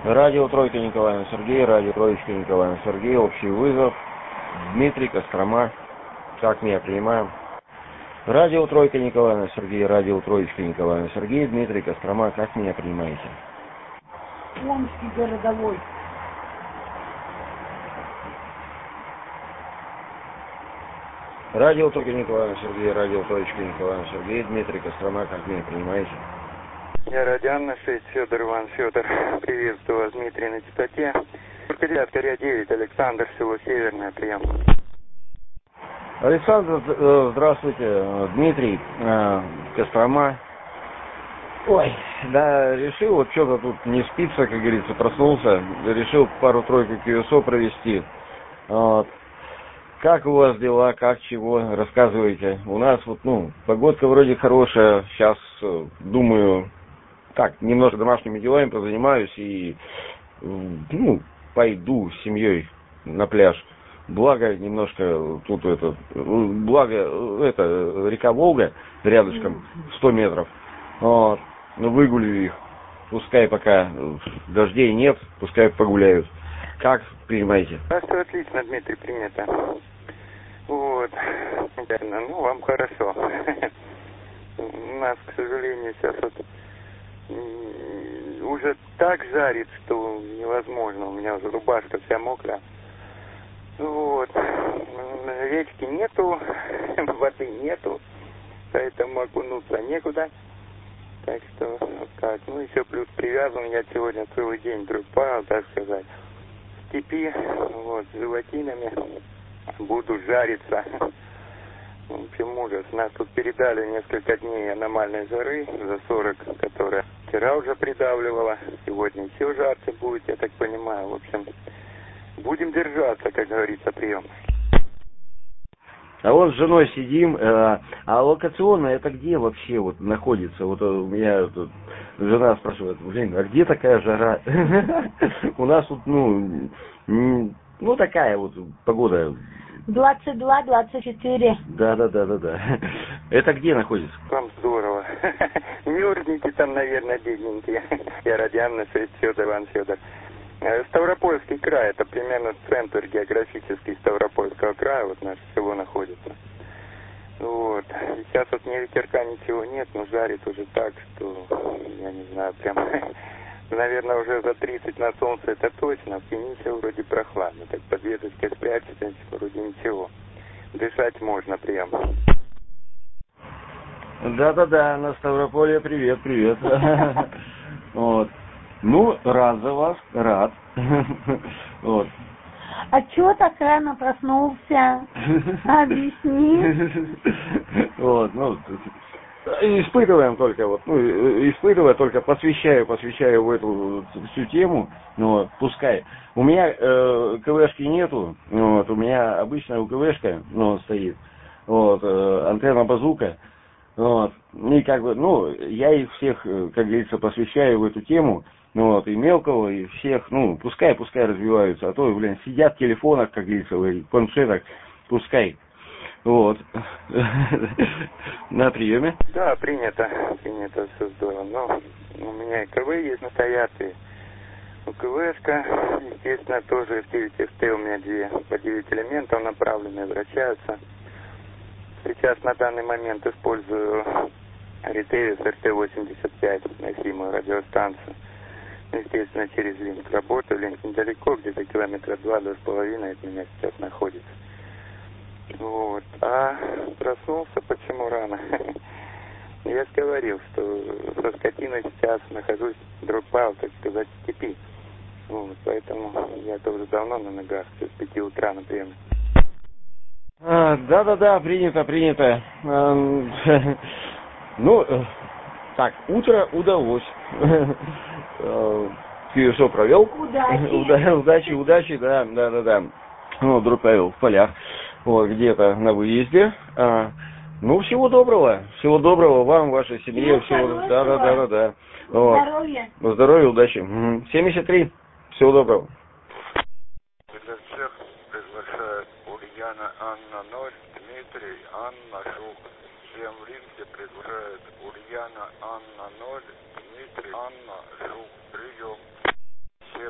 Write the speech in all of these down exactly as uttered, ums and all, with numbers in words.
Радио Тройка Николаевна Сергей, радио Троечка Николаевна Сергей, общий вызов. Дмитрий, Кострома. Как меня принимаем? Радио Тройка Николаевна Сергей, радио Троечка Николаевна Сергей, Дмитрий, Кострома. Как меня принимаете? Омский городовой. Радио Тройка Николаевна Сергей, радио Троечка Николаевна Сергей, Дмитрий, Кострома. Как меня принимаете? Я Радианна шесть, Федор Иван Федор. Приветствую вас, Дмитрий, на частоте. Корея девять, Александр, село Северное, прием. Александр, здравствуйте. Дмитрий, Кострома. Ой, да, решил, вот что-то тут не спится, как говорится, проснулся. Решил пару-тройку КСО провести. Вот. Как у вас дела, как, чего, рассказывайте. У нас вот, ну, погодка вроде хорошая. Сейчас, думаю, так, немножко домашними делами позанимаюсь и, ну, пойду с семьей на пляж. Благо, немножко тут это, благо, это, река Волга рядышком, сто метров. Вот, ну, выгулю их. Пускай пока дождей нет, пускай погуляют. Как принимаете? А все отлично, Дмитрий, принято. Вот, ну, вам хорошо. У нас, к сожалению, сейчас вот уже так жарит, что невозможно. У меня уже рубашка вся мокрая. Вот. Речки нету, воды нету, поэтому окунуться некуда. Так что, вот как. Ну, еще плюс привязан я сегодня целый день дрыпал, так сказать, в степи, вот, с животинами. Буду жариться. В общем, ужас. Нас тут передали несколько дней аномальной жары за сорок, которая вчера уже придавливала. Сегодня еще жарче будет, я так понимаю. В общем, будем держаться, как говорится, прием. А вот с женой сидим, э, а локационно это где вообще вот находится? Вот у меня тут жена спрашивает, блин, а где такая жара? У нас тут, ну, ну такая вот погода. двадцать два двадцать четыре. Да, да, да, да, да. Это где находится? Там здорово. Мерзнете там, наверное, бедненькие. Я Радианна шесть, Федор Иван Федор. Ставропольский край, это примерно центр географический Ставропольского края, вот наше село находится. Вот. Сейчас вот ни ветерка, ничего нет, но жарит уже так, что, я не знаю, прям, наверное, уже за тридцать на солнце это точно, в Пенисе вроде прохладно, так под веточкой спрячется, вроде ничего. Дышать можно прям. Да-да-да, на Ставрополье привет, привет. Вот. Ну, рад за вас, рад. Вот. А чё так рано проснулся? Объясни. Вот, ну, испытываем только вот, ну, испытывая только, посвящаю, посвящаю в эту всю тему, ну, вот, пускай. У меня э, КВшки нету, вот, у меня обычная УКВшка, ну, стоит, вот, э, антенна базука, вот, и как бы, ну, я их всех, как говорится, посвящаю в эту тему, ну, вот, и мелкого, и всех, ну, пускай, пускай развиваются, а то, блин, сидят в телефонах, как говорится, в планшетах, пускай. Вот. На приеме? Да, принято. Принято, все здорово. Но у меня и КВ есть настоятые. У КВшка, естественно, тоже эф девять эф тэ у меня две по девять элементов направленные, вращаются. Сейчас на данный момент использую Ретевис эр тэ восемьдесят пять, носимую радиостанцию. Естественно, через линк работаю. Линк недалеко, где-то километра два-два с половиной от меня сейчас находится. Вот. А проснулся почему рано? Я же говорил, что со скотиной сейчас нахожусь дропал, так сказать, в степи. Вот. Поэтому я тоже давно на ногах, с пяти утра, например. А, да-да-да, принято, принято. Ну, так, утро удалось. КСО провел. Удачи. Удачи, удачи, да, да, да, да. Ну, дропал в полях. Вот, где-то на выезде. А, ну, всего доброго. Всего доброго вам, вашей семье. Всего, всего да, да, да, да, да. Вот. Здоровья. Здоровья, удачи. семьдесят три. Всего доброго. Для всех приглашает Ульяна Анна ноль, Дмитрий Анна Шук. Всем в линке приглашает Ульяна Анна ноль, Дмитрий Анна Шук. Прием. Всем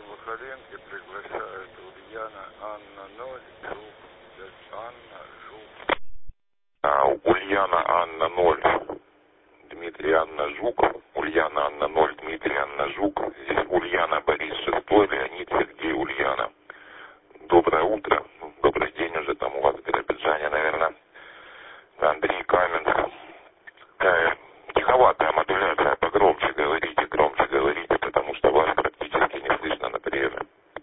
ноль, Дмитрий, Анна, Жук. Ульяна, Анна, ноль, Дмитрий, Анна, Жук. Здесь Ульяна, Борис, шестой, Леонид, Сергей, Ульяна. Доброе утро. Добрый день уже там у вас в Биробиджане, наверное. Андрей, Каменск. Э, тиховатая модуляция, погромче говорите, громче говорите, потому что вас практически не слышно на приеме.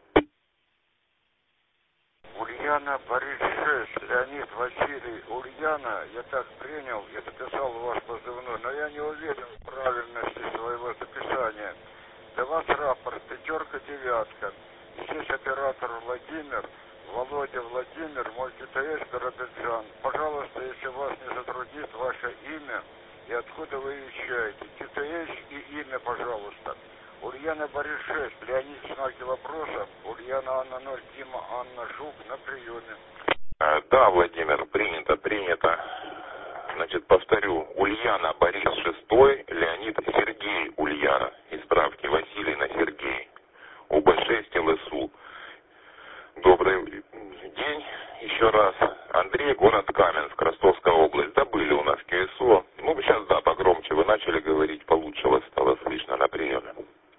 Ульяна, Борис, шесть, Леонид, Василий, Ульяна, я так принял, я записал ваш позывной, но я не уверен в правильности своего записания. Для вас рапорт, пятерка, девятка. Здесь оператор Владимир, Володя Владимир, мой ГТС Биробиджан. Пожалуйста, если вас не затруднит ваше имя и откуда вы вещаете. ГТС и имя, пожалуйста. Ульяна, Борис, шесть, Леонид, знаки вопроса. Ульяна, Анна, ноль, Дима, Анна, Жук на приеме. А, да, Владимир, принято, принято. Значит, повторю. Ульяна, Борис, шестой, Леонид, Сергей, Ульяна. Исправьте, Василий на Сергей. Оба шесть ЛСУ. Добрый день еще раз. Андрей, город Каменск, Ростовская область. Забыли у нас КСО. Ну, сейчас, да, погромче. Вы начали говорить, получше вас стало слышно на приеме.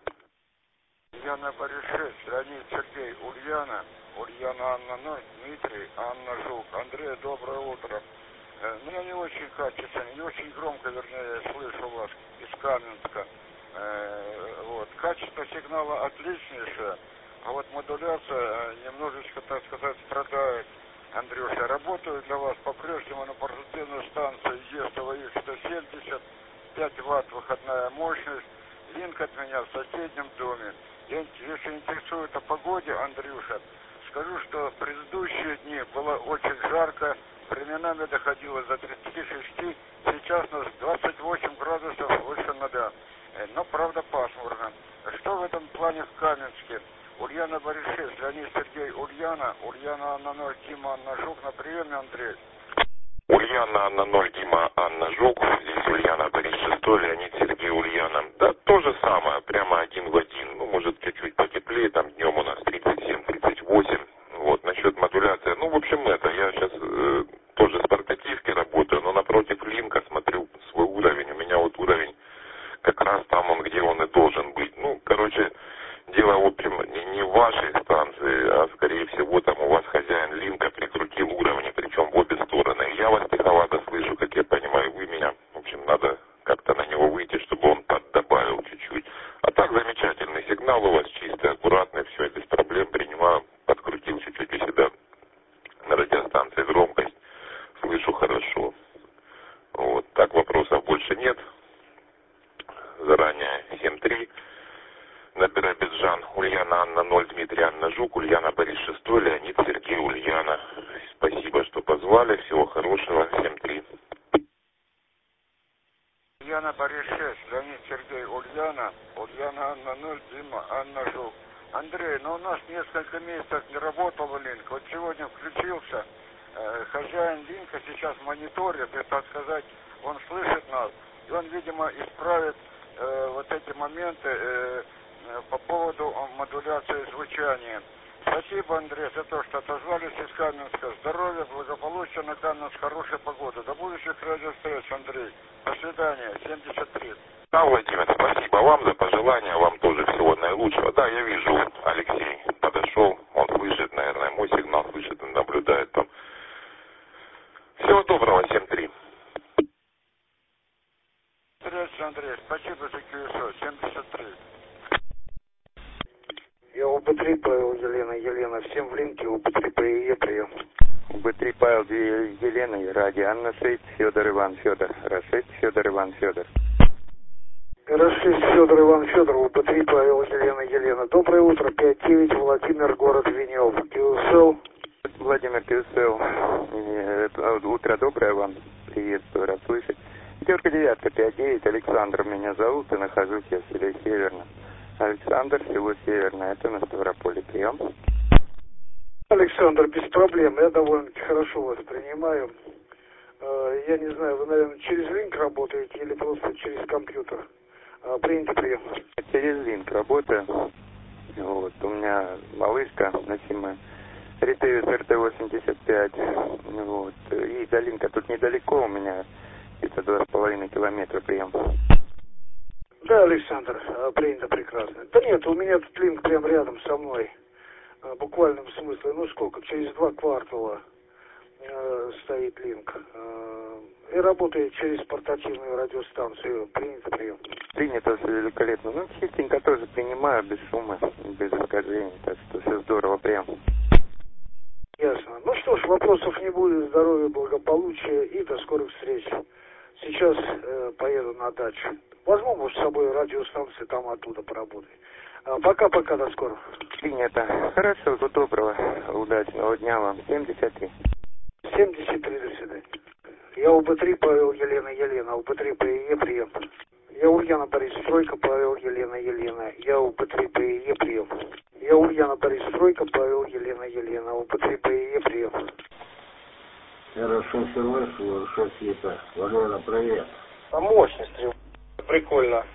Ульяна, Борис, шесть, Леонид, Сергей, Ульяна. Ульяна, Анна, ноль, Дмитрий, Анна, Жук. Андрей, доброе утро. Э, меня не очень качественно, не очень громко, вернее, я слышу вас из Каменска. Э, вот. Качество сигнала отличнейшее, а вот модуляция немножечко, так сказать, страдает. Андрюша, работаю для вас по-прежнему на портативной станции ЕСТВ сто семьдесят, пять ватт выходная мощность, линк от меня в соседнем доме. Если интересует о погоде, Андрюша, скажу, что в предыдущие дни было очень жарко, временами доходило до тридцати шести, сейчас у нас двадцать восемь градусов выше ноля. Но, правда, пасмурно. Что в этом плане в Каменске? Ульяна, Борис, шесть, Леонид, Сергей, Ульяна. Ульяна, Анна, ноль, Дима, Анна, Жук на приеме, Андрей. Ульяна, Анна, ноль, Дима, Анна, Жук. Здесь Ульяна, Борис, шестой, Леонид, Сергей, Ульяна. Да, то же самое, прямо один в один. Ну, может, чуть-чуть потеплее, там днем у нас тридцать семь тридцать восемь. Вот, насчет модуляции. Ну, в общем, это, я сейчас э, тоже с портативки работаю, но напротив линка смотрю свой уровень. У меня вот уровень как раз там он, где он и должен быть. Ну, короче, дело, в общем, не, не в вашей станции, а, скорее всего, там у вас хозяин линка прикрутил уровни, причем в обе стороны. Я вас тиховато слышу, как я понимаю, вы меня. В общем, надо как-то на него выйти, чтобы он поддобавил чуть-чуть. А так, замечательный сигнал у вас, чистый, аккуратный, все, без проблем принимаю. Подкрутил чуть-чуть у себя на радиостанции громкость. Слышу хорошо. Вот, так вопросов больше нет. Заранее семь три. На Биробиджан. Ульяна, Анна, ноль, Дмитрий, Анна, Жук. Ульяна, Борис, шестой, Леонид, Сергей, Ульяна. Спасибо, что позвали. Всего хорошего. семь три. Ульяна, Борис, шесть, Леонид, Сергей, Ульяна. Ульяна, Анна, ноль, Дима, Анна, Жук. Андрей, ну у нас несколько месяцев не работал линк. Вот сегодня включился. Э, хозяин линка сейчас мониторит, и, так сказать, он слышит нас. И он, видимо, исправит э, вот эти моменты э, э, по поводу модуляции звучания. Спасибо, Андрей, за то, что отозвались из Каменска. Здоровья, благополучия на Каменск, хорошей погоды. До будущих радиовстреч, Андрей. До свидания. семьдесят три. Да, Владимир, спасибо вам за пожелания, вам тоже всего наилучшего. Да, я вижу, Алексей подошел, он слышит, наверное, мой сигнал слышит и наблюдает там. Всего доброго, семь три. Здравствуйте, Андрей, спасибо за КСО, семьдесят три. Я УБ-три Павел, Елена, Елена, всем в линке, УБ-три ПИЕ, прием. УБ-три Павел, Елена и Ради, Анна шесть, Федор Иван Федор, Ра шесть, Федор Иван Федор. Ра шесть, Федор Иван Федор, УБ-три Павел, Елена, Елена. Доброе утро, пять девять, Владимир, город Винев. КСЛ. Владимир, КСЛ. Утро доброе вам, приветствую, рад слышать. Пятерка девятка, пять девять, Александр меня зовут, и нахожусь я в селе Северном. Александр, село Северное, это на Ставрополе, прием. Александр, без проблем, я довольно-таки хорошо вас принимаю. Я не знаю, вы, наверное, через линк работаете или просто через компьютер? Принято, прием. Через линк работаю. Вот, у меня малышка носимая. Ритеус эр тэ восемьдесят пять. Вот, и до линка тут недалеко у меня где-то два с половиной километра прием. Да, Александр, а, принято прекрасно. Да нет, у меня тут линк прямо рядом со мной. А, в буквальном смысле, ну сколько, через два квартала а, стоит линк. А, и работает через портативную радиостанцию. Принято прием. Принято, все великолепно. Ну, чистенько тоже принимаю, без шума, без искажений. Так что все здорово прям. Ясно. Ну что ж, вопросов не будет. Здоровья, благополучия и до скорых встреч. Сейчас э, поеду на дачу. Возьму, может, с собой радиостанцию, там оттуда поработаю. А, пока-пока, до скорого. Принято. Хорошо, всего доброго, удачного дня вам. семьдесят три. семьдесят три, до свидания. Я УБ-три, Павел, Елена, Елена. УБ-три, ПИЕ, прием. Я Ульяна, Борис, Стройка, Павел, Елена, Елена. Я УБ-три, ПИЕ, прием. Я Ульяна, Борис, Стройка, Павел, Елена, Елена. УБ-три, ПИЕ, прием. Хорошо, СМС, шасси-то. Валера, привет. По мощности. Прикольно.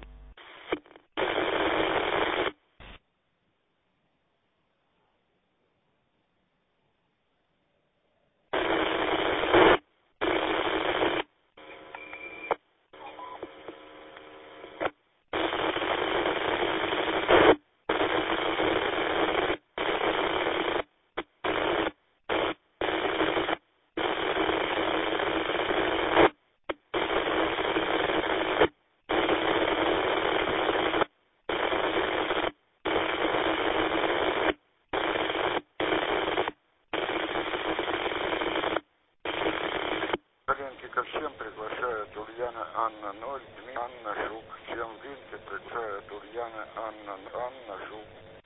Ко всем приглашают Ульяна Анна ноль, Дмитрий Анна Жук. Всем в линке приглашают Ульяна Анна Анна Жук.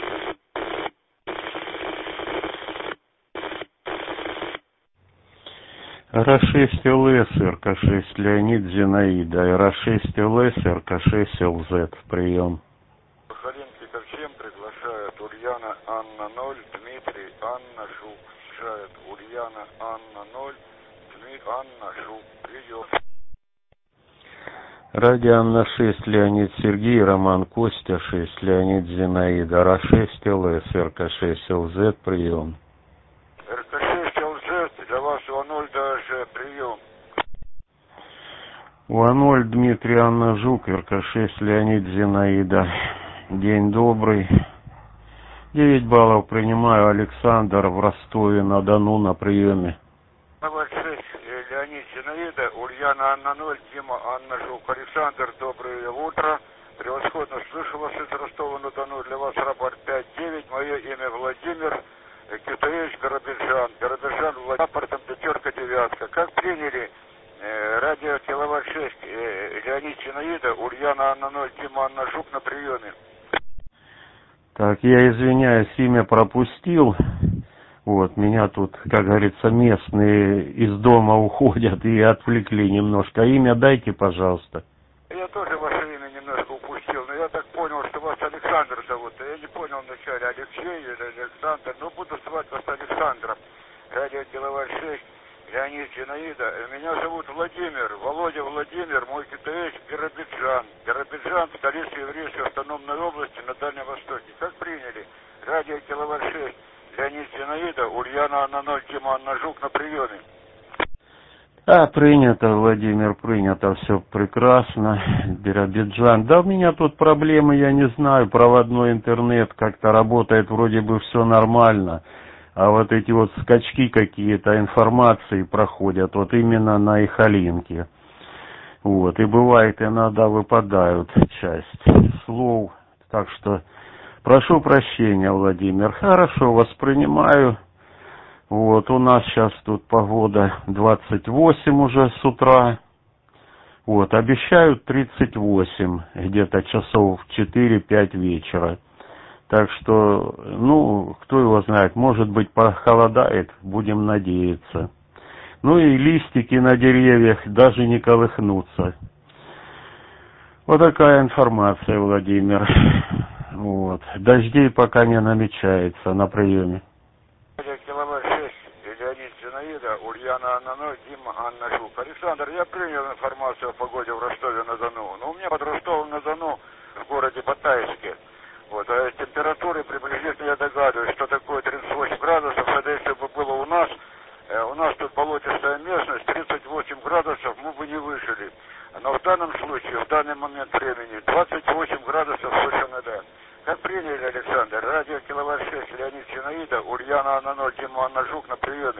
эр а шесть эл эс, эр ка шесть Леонид Зинаида, эр а шесть эл эс, эр ка шесть эл зет, прием. Халинки ко всем приглашают Ульяна Анна ноль, Дмитрий Анна Жук. Приглашают Ульяна Анна ноль, Дмитрий Анна Жук. Прием. Радио Анна шесть Леонид Сергей, Роман Костя шесть Леонид Зинаида, эр а шесть эл эс, эр ка шесть эл зет, прием. эр ка шесть эл зет, для вас У ноль даже прием. У ноль Дмитрий Анна Жук, эр ка шесть Леонид Зинаида. День добрый. девять баллов принимаю, Александр в Ростове-на-Дону на приеме. шесть Леонид Зинаида, Ульяна Анна ноль, Дима Анна Жук. Александр, доброе утро. Превосходно слышу вас из Ростова-на-Дону. Для вас рапорт пять девять. Мое имя Владимир Китаевич, Биробиджан. Биробиджан, Владимир, рапортом пятерка девятка. Как приняли э, радио киловатт шесть э, Леонид Зинаида, Ульяна Анна ноль, Дима Анна Жук на приеме. Так, я извиняюсь, имя пропустил. Вот, меня тут, как говорится, местные из дома уходят и отвлекли немножко. Имя дайте, пожалуйста. Я тоже ваше имя немножко упустил, но я так понял, что вас Александр зовут. Я не понял вначале, Алексей или Александр, но буду звать вас Александром. Радио киловатт шесть, Леонид Зинаида. Меня зовут Владимир, Володя Владимир, мой КТС, Биробиджан. Биробиджан, столица еврейской автономной области на Дальнем Востоке. Как приняли? Радио киловатт шесть. Леонид Зинаида, Ульяна Анна ноль, Дима Анна Жук на приеме. А, принято, Владимир, принято, все прекрасно. Биробиджан. Да, у меня тут проблемы, я не знаю, проводной интернет как-то работает, вроде бы все нормально. А вот эти вот скачки какие-то информации проходят, вот именно на Ихалинке. Вот, и бывает, иногда выпадают часть слов, так что... Прошу прощения, Владимир. Хорошо, воспринимаю. Вот, у нас сейчас тут погода двадцать восемь уже с утра. Вот, обещают тридцать восемь, где-то часов в четыре-пять вечера. Так что, ну, кто его знает, может быть, похолодает, будем надеяться. Ну и листики на деревьях даже не колыхнутся. Вот такая информация, Владимир. Вот. Дождей пока не намечается на приеме. Киловатт шесть, Леонид Зинаида, Ульяна Анна ноль, Дима Анна Жук. Александр, я принял информацию о погоде в Ростове-на-Дону. Но у меня под Ростовом-на-Дону в городе Батайске. Вот, а температуры приблизительно я догадываюсь, что такое тридцать восемь градусов. Это если бы было у нас, э, у нас тут болотистая местность, тридцать восемь градусов, мы бы не вышли. но в данном случае, в данный момент времени, двадцать восемь градусов совершенно да. Как приняли, Александр? Радио Киловатт шесть, Леонид Зинаида, Ульяна Анна ноль, Дима Анна Жук на приеме.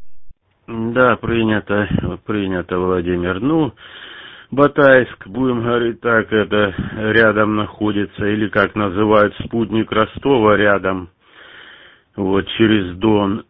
Да, принято, принято, Владимир. Ну, Батайск, будем говорить так, это рядом находится, или как называют, спутник Ростова рядом, вот, через Дон.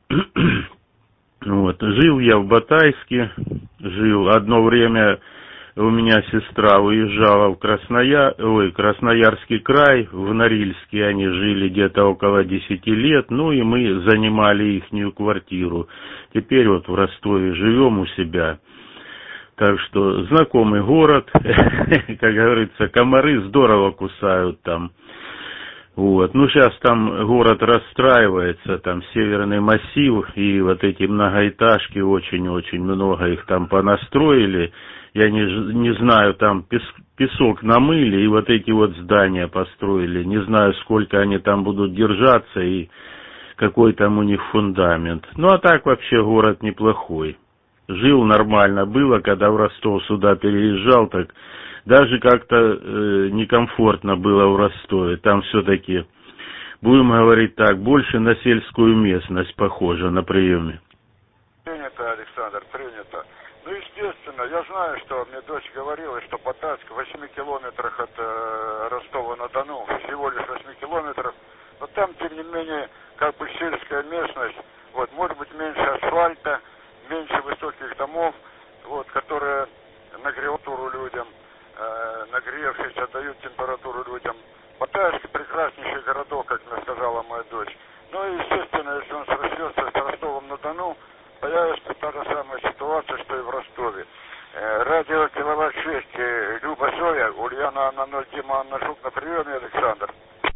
Вот, жил я в Батайске, жил одно время. У меня сестра уезжала в Краснояр... Ой, Красноярский край, в Норильске они жили где-то около десяти лет, ну и мы занимали ихнюю квартиру. Теперь вот в Ростове живем у себя. Так что знакомый город, как говорится, комары здорово кусают там. Вот. Ну, сейчас там город расстраивается, там Северный массив, и вот эти многоэтажки, очень-очень много их там понастроили. Я не, не знаю, там пес, песок намыли, и вот эти вот здания построили. Не знаю, сколько они там будут держаться, и какой там у них фундамент. Ну, а так вообще город неплохой. Жил нормально было, когда в Ростов сюда переезжал, так даже как-то э, некомфортно было в Ростове. Там все-таки, будем говорить так, больше на сельскую местность похоже на приеме. Принято, Александр, принято. Ну, естественно, я знаю, что мне дочь говорила, что Батайск в восьми километрах от э, Ростова-на-Дону, всего лишь восьми километров, но там, тем не менее, как бы сельская местность, вот, может быть, меньше асфальта, меньше высоких домов, вот, которые нагревают людям, э, нагревшись, отдают температуру людям. Батайск прекраснейший городок, как мне сказала моя дочь. Ну и, естественно, если он срастется с Ростовом-на-Дону, появится та же самая ситуация, что и в Ростове. Э, радио Киловатт шесть, э, Люба Зоя, Ульяна Анна ноль, Дима Анна Жук на приеме, Александр.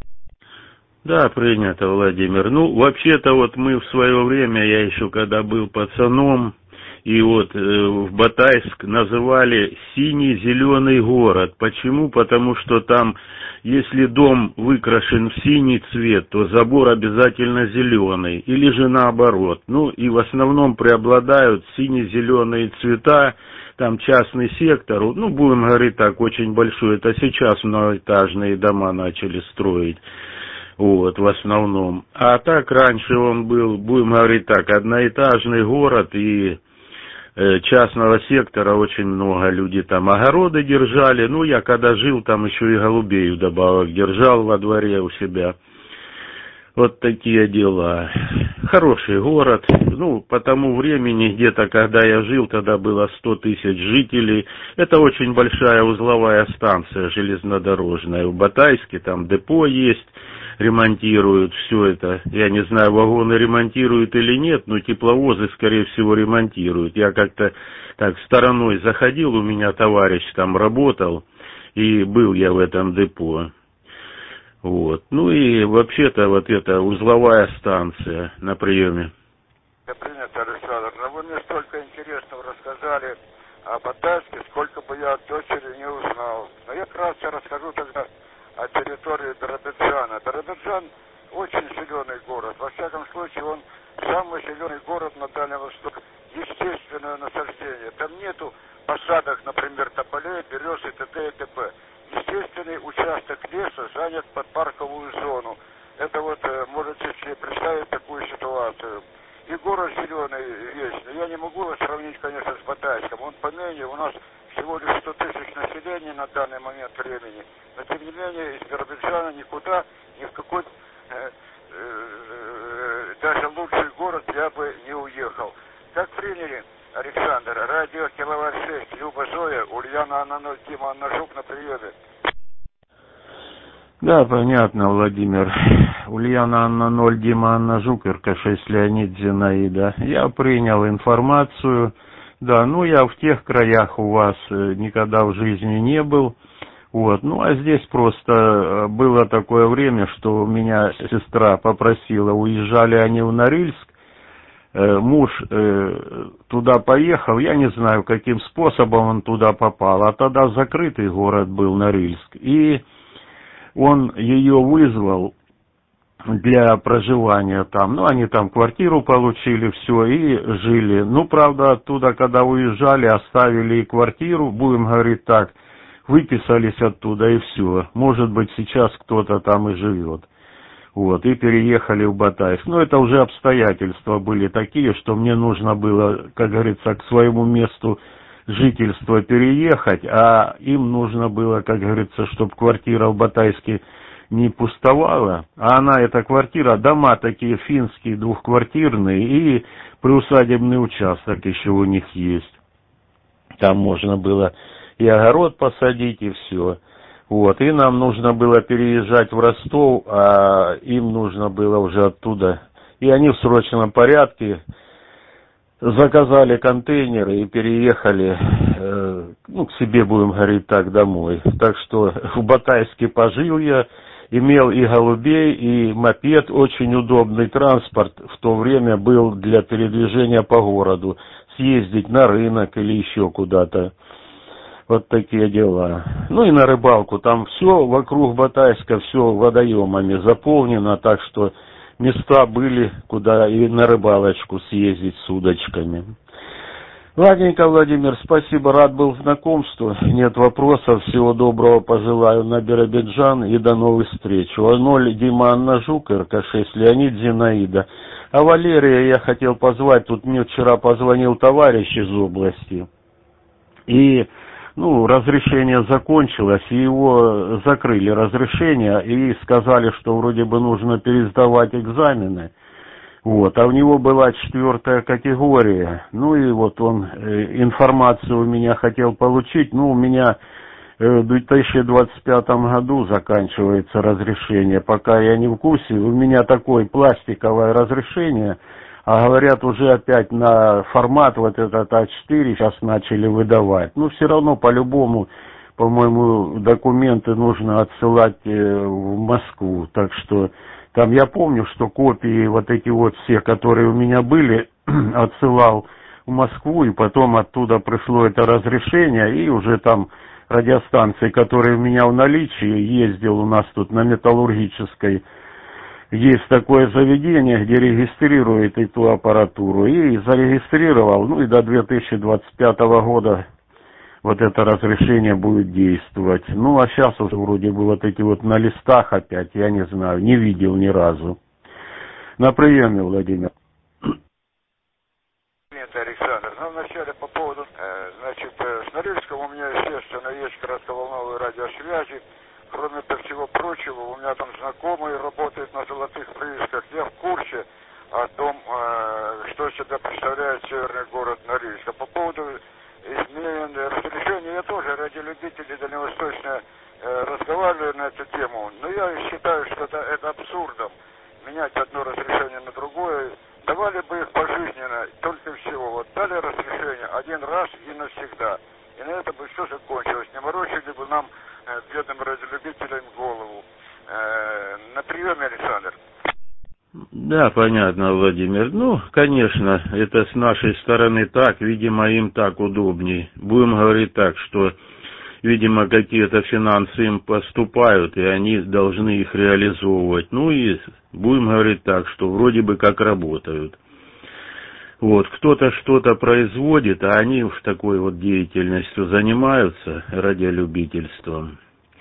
Да, принято, Владимир. Ну, вообще-то вот мы в свое время, я еще когда был пацаном, и вот э, в Батайск называли синий-зеленый город. Почему? Потому что там, если дом выкрашен в синий цвет, то забор обязательно зеленый, или же наоборот. Ну, и в основном преобладают сине-зеленые цвета, там частный сектор, ну, будем говорить так, очень большой. Это сейчас многоэтажные дома начали строить. Вот, в основном. А так раньше он был, будем говорить так, одноэтажный город, и э, частного сектора очень много. Люди там огороды держали. Ну, я когда жил, там еще и голубей вдобавок держал во дворе у себя. Вот такие дела. Хороший город. Ну, по тому времени, где-то, когда я жил, тогда было сто тысяч жителей. Это очень большая узловая станция железнодорожная. В Батайске там депо есть. Ремонтируют все это. Я не знаю, вагоны ремонтируют или нет, но тепловозы, скорее всего, ремонтируют. Я как-то так стороной заходил, у меня товарищ там работал, и был я в этом депо. Вот. Ну и вообще-то вот эта узловая станция на приеме. Принято, Александр. Но вы мне столько интересного рассказали о Батайске, сколько бы я от дочери не узнал. Но я вкратце расскажу тогда о территории Биробиджана. Биробиджан очень зеленый город. Во всяком случае, он самый зеленый город на Дальнем Востоке. Естественное насаждение. Там нету посадок, например, тополей, берез и т.д. и т.п. Естественный участок леса занят под парковую зону. Это вот, можете себе представить такую ситуацию. И город зеленый вечный. Я не могу его сравнить, конечно, с Батайском. Он поменьше, у нас всего лишь сто тысяч населения на данный момент времени. Но, тем не менее, из Биробиджана никуда, ни в какой э, э, даже лучший город я бы не уехал. Как приняли, Александр? Радио Киловатт шесть, Люба Зоя, Ульяна Анна ноль, Дима Анна Жук на приеме. Да, понятно, Владимир. Ульяна Анна ноль, Дима Анна Жук, эр ка шесть, Леонид Зинаида. Я принял информацию. Да, ну я в тех краях у вас никогда в жизни не был. Вот, ну а здесь просто было такое время, что у меня сестра попросила, уезжали они в Норильск. Муж э, туда поехал, я не знаю, каким способом он туда попал, а тогда закрытый город был Норильск. И он ее вызвал для проживания там. Ну, они там квартиру получили, все, и жили. Ну, правда, оттуда, когда уезжали, оставили и квартиру, будем говорить так, выписались оттуда, и все. Может быть, сейчас кто-то там и живет. Вот, и переехали в Батайск. Но это уже обстоятельства были такие, что мне нужно было, как говорится, к своему месту жительства переехать, а им нужно было, как говорится, чтобы квартира в Батайске не пустовала, а она, эта квартира, дома такие финские, двухквартирные, и приусадебный участок еще у них есть. Там можно было и огород посадить, и все. Вот, и нам нужно было переезжать в Ростов, а им нужно было уже оттуда. И они в срочном порядке заказали контейнеры и переехали, э, ну, к себе, будем говорить так, домой. Так что в Батайске пожил я, имел и голубей, и мопед, очень удобный транспорт в то время был для передвижения по городу, съездить на рынок или еще куда-то. Вот такие дела. Ну и на рыбалку, там все вокруг Батайска, все водоемами заполнено, так что места были, куда и на рыбалочку съездить с удочками. Ладненько, Владимир, спасибо, рад был знакомству. Нет вопросов, всего доброго пожелаю на Биробиджан и до новых встреч. о ноль Дима Анна Жук, эр ка шесть Леонид Зинаида. А Валерия я хотел позвать, тут мне вчера позвонил товарищ из области. И, ну, разрешение закончилось, и его закрыли разрешение, и сказали, что вроде бы нужно пересдавать экзамены. Вот, а у него была четвертая категория, ну и вот он э, информацию у меня хотел получить, ну у меня э, в две тысячи двадцать пятом году заканчивается разрешение, пока я не в курсе, у меня такое пластиковое разрешение, а говорят уже опять на формат вот этот а четыре сейчас начали выдавать, ну все равно по-любому, по-моему, документы нужно отсылать э, в Москву, так что... Там я помню, что копии вот эти вот все, которые у меня были, отсылал в Москву, и потом оттуда пришло это разрешение, и уже там радиостанции, которые у меня в наличии, ездил у нас тут на Металлургической, есть такое заведение, где регистрирует эту аппаратуру, и зарегистрировал, ну и до две тысячи двадцать пятого года вот это разрешение будет действовать. Ну, а сейчас уже вроде бы вот эти вот на листах опять, я не знаю, не видел ни разу. На приеме, Владимир. Это Александр. Ну, вначале по поводу, э, значит, э, с Норильском у меня, естественно, есть коротковолновые радиосвязи. Кроме всего прочего, у меня там знакомые работают на золотых приисках. Я в курсе о том, э, что себя представляет северный город Норильск. А по поводу изменения разрешения, я тоже ради любителей дальневосточно э, разговариваю на эту тему, но я считаю, что это, это абсурдом менять одно разрешение на другое. Давали бы их пожизненно, только всего. Вот дали разрешение один раз и навсегда. И на это бы все закончилось. Не морочили бы нам, э, бедным радиолюбителям, голову. Э, на приеме, Александр. Да, понятно, Владимир. Ну, конечно, это с нашей стороны так, видимо, им так удобней. Будем говорить так, что, видимо, какие-то финансы им поступают, и они должны их реализовывать. Ну и будем говорить так, что вроде бы как работают. Вот, кто-то что-то производит, а они уж такой вот деятельностью занимаются, радиолюбительством.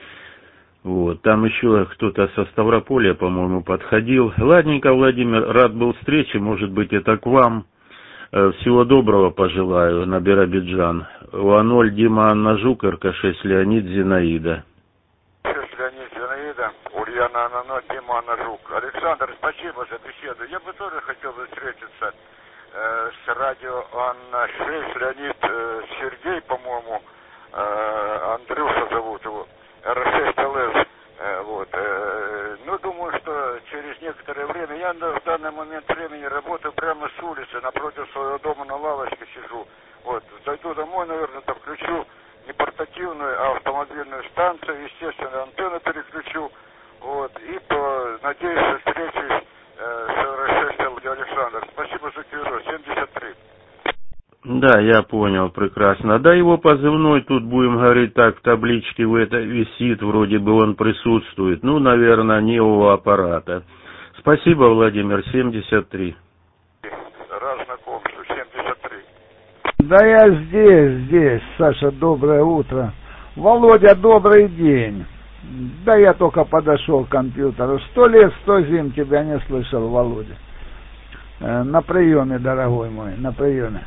Вот, там еще кто-то со Ставрополя, по-моему, подходил. Ладненько, Владимир, рад был встрече, может быть, это к вам. Всего доброго пожелаю на Биробиджан. о ноль Дима Анна Жук, эр ка шесть Леонид Зинаида. шесть Леонид Зинаида, Ульяна Анна, Дима Анна Жук. Александр, спасибо за беседу. Я бы тоже хотел бы встретиться э, с радио Анна шесть, Леонид, э, Сергей, по-моему, э, Андрюша зовут его. эр шесть эл эс, э, вот, э, ну, думаю, что через некоторое время, я в данный момент времени работаю прямо с улицы, напротив своего дома на лавочке сижу, вот, зайду домой, наверное, там включу не портативную, а автомобильную станцию, естественно, антенну переключу, вот, и, по, надеюсь, встречусь э, с эр шесть эл эс, Александр. Спасибо за кюро, семьдесят три. Да, я понял, прекрасно. Да, его позывной, тут будем говорить так, в табличке в это висит, вроде бы он присутствует. Ну, наверное, не у аппарата. Спасибо, Владимир, семьдесят три. Рад знакомству, семьдесят три. Да я здесь, здесь, Саша, доброе утро. Володя, добрый день. Да я только подошел к компьютеру. Сто лет, сто зим тебя не слышал, Володя. Э, на приеме, дорогой мой, на приеме.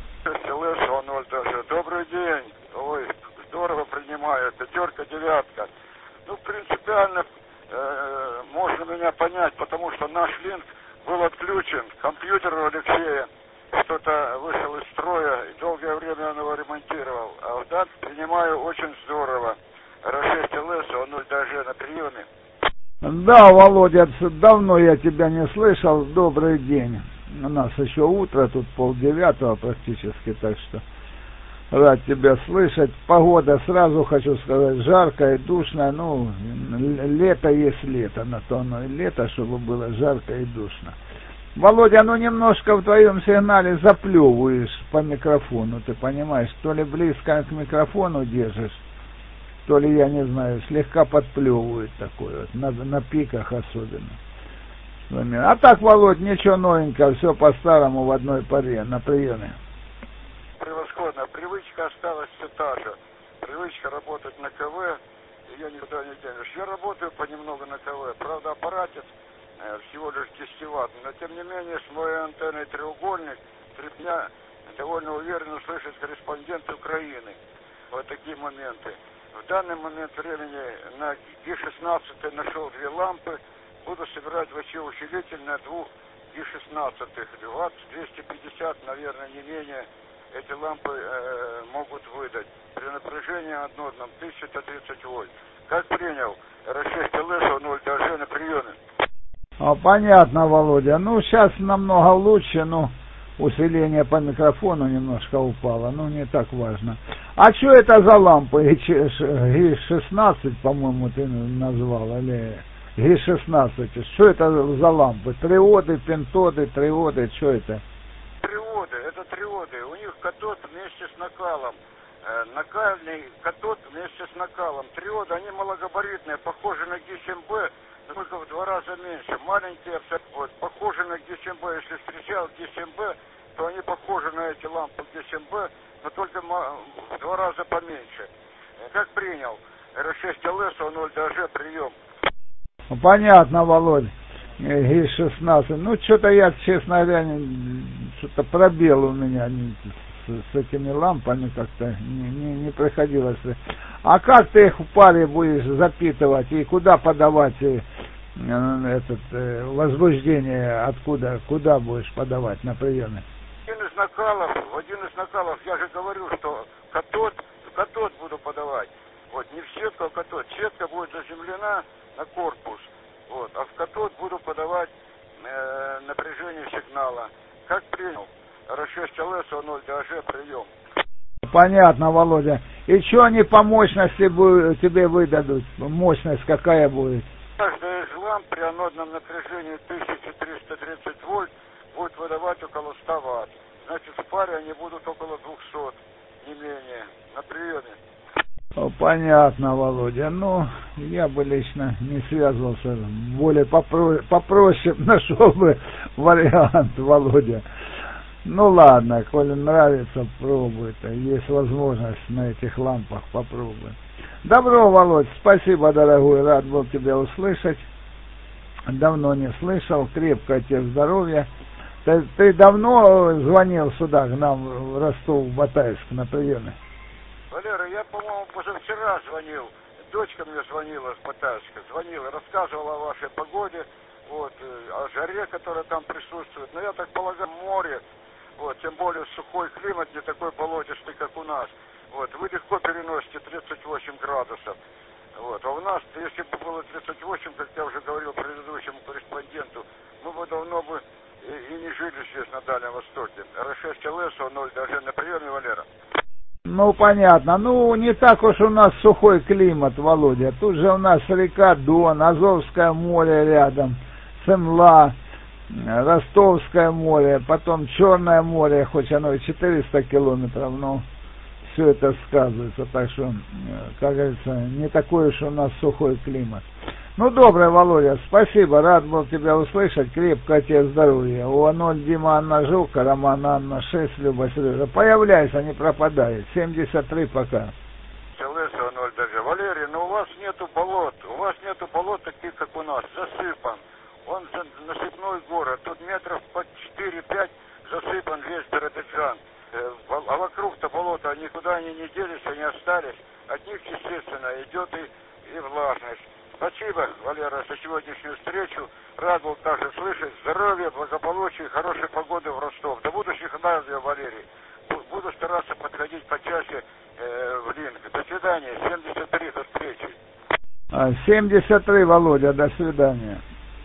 Добрый день. Ой, здорово принимаю. Пятерка, девятка. Ну, принципиально э, можно меня понять, потому что наш линк был отключен. Компьютер у Алексея что-то вышел из строя, и долгое время он его ремонтировал. А вот так принимаю очень здорово. эр шесть эл эс, он ноль даже на приеме. Да, Володя, давно я тебя не слышал. Добрый день. У нас еще утро, тут полдевятого практически, так что рад тебя слышать. Погода, сразу хочу сказать, жаркая, душная. Ну, лето есть лето, на то оно и лето, чтобы было жарко и душно. Володя, ну немножко в твоем сигнале заплевываешь по микрофону, ты понимаешь, то ли близко к микрофону держишь, то ли, я не знаю, слегка подплевывает такое вот, на, на пиках особенно. А так, Володь, ничего новенького, все по-старому в одной паре, на приеме. Превосходно, привычка осталась все та же, привычка работать на КВ, и я никуда не денусь. Я работаю понемногу на КВ, правда аппаратец всего лишь десять ватт, но тем не менее с моей антенной треугольник три дня довольно уверенно слышит корреспондент Украины. Вот такие моменты. В данный момент времени на Ги шестнадцать нашел две лампы, буду собирать вообще усилитель на двух Ги шестнадцать, ватт двести пятьдесят, наверное, не менее, эти лампы э, могут выдать. При напряжении однодном тысяча тридцать вольт. Как принял? эр шесть эл эс ноль ДЖ на приеме. А, понятно, Володя. Ну, сейчас намного лучше, но усиление по микрофону немножко упало, ну, не так важно. А что это за лампы? Ги шестнадцать, по-моему, ты назвал, или Ги шестнадцать. Что это за лампы? Триоды, пентоды, триоды, что это? Триоды, это триоды. У них катод вместе с накалом. Э, накальный катод вместе с накалом. Триоды, они малогабаритные, похожи на Ги семь бэ, только в два раза меньше. Маленькие, вот, похожи на Ги семь бэ. Если встречал Ги семь бэ, то они похожи на эти лампы Ги семь бэ, но только в два раза поменьше. Как принял? эр шесть эл эс ноль ДЖ прием. Понятно, Володь. Ги шестнадцать. Ну, что-то я, честно говоря, что-то пробел у меня с, с этими лампами как-то не, не, не приходилось. А как ты их в паре будешь запитывать и куда подавать э, этот, э, возбуждение, откуда, куда будешь подавать на приеме? Один из накалов, в один из накалов, я же говорю, что катод, катод буду подавать. Вот, не в сетку, а в катод. Сетка будет заземлена на корпус. Вот, а в катод буду подавать э, напряжение сигнала. Как принял? эр шесть эл эс ноль ДЖ прием. Понятно, Володя. И что они по мощности будут, тебе выдадут? Мощность какая будет? Каждая из ламп при анодном напряжении тысяча триста тридцать вольт будет выдавать около ста ватт. Значит, в паре они будут около двухсот, не менее, на приеме. Понятно, Володя. Ну, я бы лично не связывался, более попро- попроще нашел бы вариант, Володя. Ну ладно, коли нравится, пробуй. Есть возможность на этих лампах, попробуй. Добро, Володь, спасибо, дорогой, рад был тебя услышать. Давно не слышал, крепкое тебе здоровья. Ты, ты давно звонил сюда, к нам в Ростов-Батайск на приеме? Валера, я, по-моему, позавчера звонил. Дочка мне звонила с Батайска, звонила, рассказывала о вашей погоде, вот, о жаре, которая там присутствует. Но я так полагаю, море. Вот, тем более сухой климат, не такой болотистый, как у нас. Вот, вы легко переносите тридцать восемь градусов. Вот, а у нас, если бы было тридцать восемь, как я уже говорил предыдущему корреспонденту, мы бы давно бы и, и не жили здесь, на Дальнем Востоке. эр шесть эл эс ноль ДЖ на приеме, Валера. Ну, понятно. Ну, не так уж у нас сухой климат, Володя. Тут же у нас река Дон, Азовское море рядом, Семла, Ростовское море, потом Черное море, хоть оно и четыреста километров, но все это сказывается, так что, как говорится, не такой уж у нас сухой климат. Ну, доброе, Володя, спасибо, рад был тебя услышать, крепкое тебе здоровья. У ноль Дима Анна Жука, Роман Анна шесть, Люба Сережа. Появляйся, не пропадай. семьдесят три пока. ЛС ноль даже. Валерий, но у вас нету болот, у вас нету болот таких, как у нас, засыпан. Он насыпной город, тут метров по четыре-пять засыпан весь Биробиджан. А вокруг-то болота никуда они не делись, они остались. От них, естественно, идет и, и влажность. Спасибо, Валера, за сегодняшнюю встречу. Рад был также слышать. Здоровья, благополучия, хорошей погоды в Ростов. До будущих радио, Валерий. Буду стараться подходить почаще э, в линк. До свидания. семьдесят три, до встречи. А, семьдесят три, Володя, до свидания.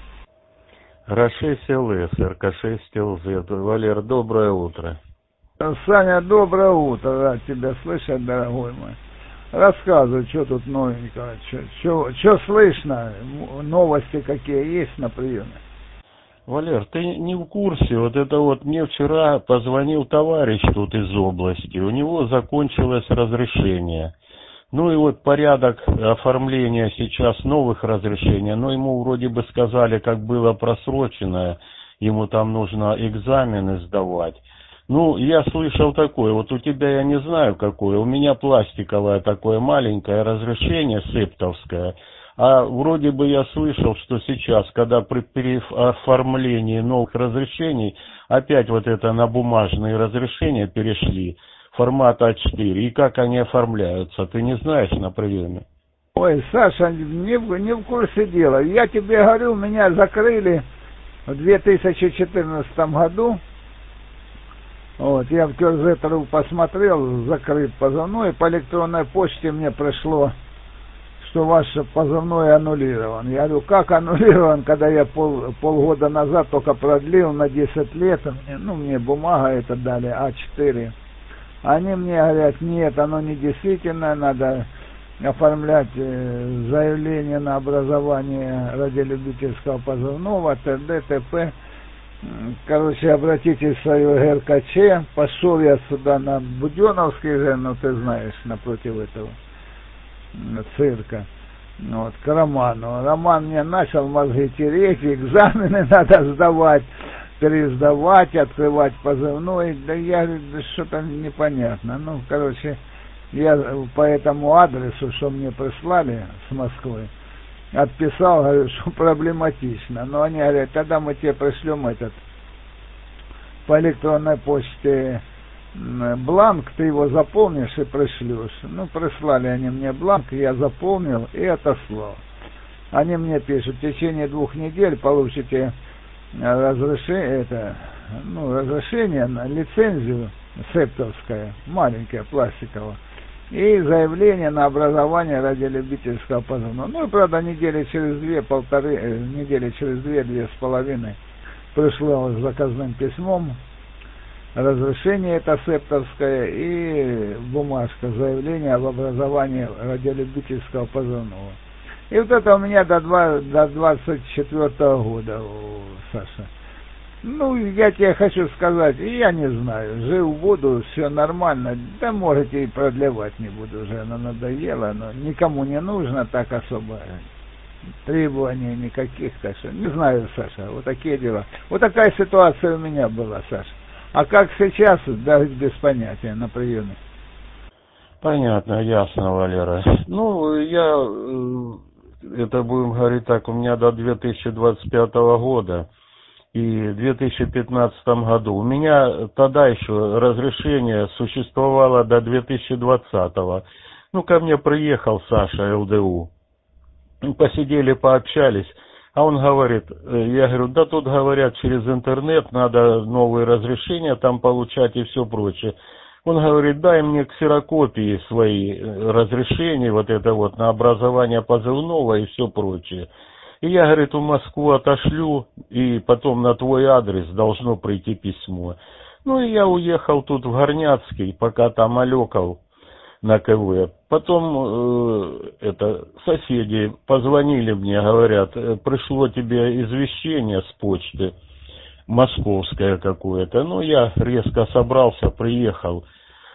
Р шесть Л С, Р К шесть Л З. Валер, доброе утро. Саня, доброе утро. Рад тебя слышать, дорогой мой. Рассказывай, что тут новенького, что слышно, новости какие есть на приеме. Валер, ты не в курсе, вот это вот мне вчера позвонил товарищ тут из области, у него закончилось разрешение. Ну и вот порядок оформления сейчас новых разрешений, но ему вроде бы сказали, как было просроченное, ему там нужно экзамены сдавать. Ну, я слышал такое, вот у тебя я не знаю какое, у меня пластиковое такое маленькое разрешение септовское, а вроде бы я слышал, что сейчас, когда при переоформлении новых разрешений, опять вот это на бумажные разрешения перешли, формат А четыре, и как они оформляются, ты не знаешь на приеме? Ой, Саша, не в, не в курсе дела, я тебе говорю, меня закрыли в две тысячи четырнадцатом году. Вот, я в Кёрзетеру посмотрел, закрыт позывной, по электронной почте мне пришло, что ваш позывной аннулирован. Я говорю, как аннулирован, когда я пол, полгода назад только продлил на десять лет, ну, мне бумага это дали, А четыре. Они мне говорят, нет, оно не действительно, надо оформлять заявление на образование радиолюбительского позывного, т.д., т.п. Короче, обратитесь в свою Г Р К Ч. Пошел я сюда на Буденовский же, ну ты знаешь, напротив этого цирка. Вот, к Роману. Роман мне начал мозги тереть, экзамены надо сдавать, пересдавать, открывать позывной. Да я говорю, да что-то непонятно. Ну, короче, я по этому адресу, что мне прислали с Москвы, отписал, говорю, что проблематично. Но они говорят, тогда мы тебе пришлем этот по электронной почте бланк, ты его заполнишь и пришлешь. Ну, прислали они мне бланк, я заполнил и отослал. Они мне пишут, в течение двух недель получите разрешение, это, ну, разрешение на лицензию септовская, маленькая, пластиковая, и заявление на образование радиолюбительского позывного. Ну и, правда, недели через две, полторы, э, недели через две, две с половиной пришло с заказным письмом разрешение это септовское и бумажка, заявление об образовании радиолюбительского позывного. И вот это у меня до, два, до двадцать четвёртого года, Саша. Ну, я тебе хочу сказать, я не знаю, жив буду, все нормально, да можете и продлевать не буду, уже оно надоело, но никому не нужно так особо, требований никаких, так что, не знаю, Саша, вот такие дела. Вот такая ситуация у меня была, Саша. А как сейчас, да, без понятия, на приеме. Понятно, ясно, Валера. Ну, я, это будем говорить так, у меня до две тысячи двадцать пятого года. И в две тысячи пятнадцатом году. У меня тогда еще разрешение существовало до две тысячи двадцатого. Ну, ко мне приехал Саша, Л Д У. Посидели, пообщались. А он говорит, я говорю, да тут говорят через интернет, надо новые разрешения там получать и все прочее. Он говорит, дай мне ксерокопии свои разрешения, вот это вот на образование позывного и все прочее. И я, говорит, в Москву отошлю, и потом на твой адрес должно прийти письмо. Ну, и я уехал тут в Горняцкий, пока там олекал на К В. Потом э, это, соседи позвонили мне, говорят, пришло тебе извещение с почты, московское какое-то. Ну, я резко собрался, приехал.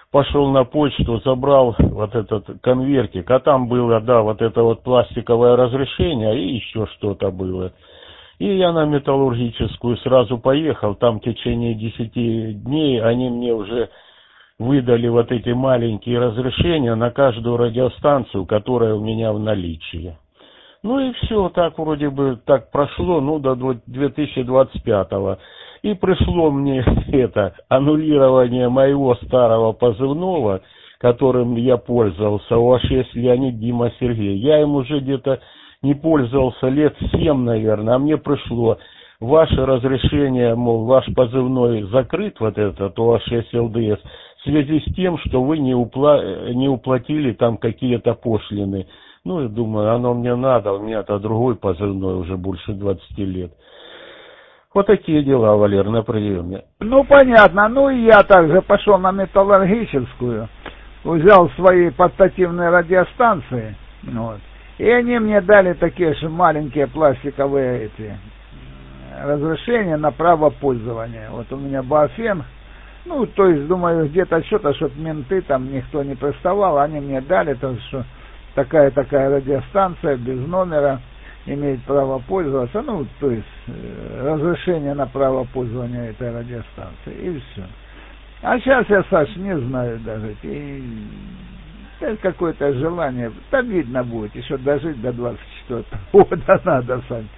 пошел на почту, забрал вот этот конвертик, а там было, да, вот это вот пластиковое разрешение и еще что-то было. И я на металлургическую сразу поехал, там в течение десяти дней они мне уже выдали вот эти маленькие разрешения на каждую радиостанцию, которая у меня в наличии. Ну и все, так вроде бы так прошло, ну, до две тысячи двадцать пятого. И пришло мне это аннулирование моего старого позывного, которым я пользовался, ОА шесть Леонид Дима Сергей. Я им уже где-то не пользовался лет семь, наверное, а мне пришло ваше разрешение, мол, ваш позывной закрыт, вот этот ОА шесть ЛДС, в связи с тем, что вы не, упла... не уплатили там какие-то пошлины. Ну, и думаю, оно мне надо, у меня-то другой позывной уже больше двадцати лет. Вот такие дела, Валер, на приеме. Ну, понятно. Ну, и я также пошел на металлургическую, взял свои портативные радиостанции, вот, и они мне дали такие же маленькие пластиковые эти разрешения на право пользования. Вот у меня Баофен, ну, то есть, думаю, где-то что-то, чтобы менты там никто не приставал, они мне дали, то, что такая-такая радиостанция без номера имеет право пользоваться, ну, то есть разрешение на право пользования этой радиостанции, и все. А сейчас я, Саш, не знаю даже, и какое-то желание, да видно будет, еще дожить до двадцать четвёртого года надо, Сань.